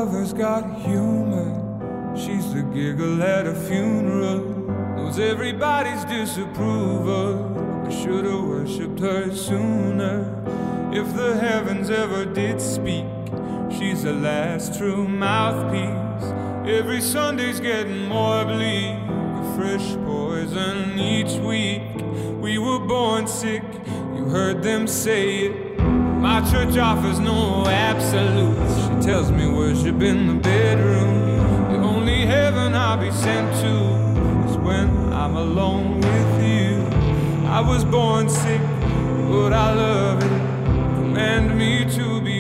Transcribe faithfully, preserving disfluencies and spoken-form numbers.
lover's got humor. She's the giggle at a funeral, knows everybody's disapproval. I should've worshipped her sooner. If the heavens ever did speak, she's the last true mouthpiece. Every Sunday's getting more bleak, a fresh poison each week. We were born sick, you heard them say it. My church offers no absolutes. She tells me worship in the bedroom. The only heaven I'll be sent to is when I'm alone with you. I was born sick, but I love it. Command me to be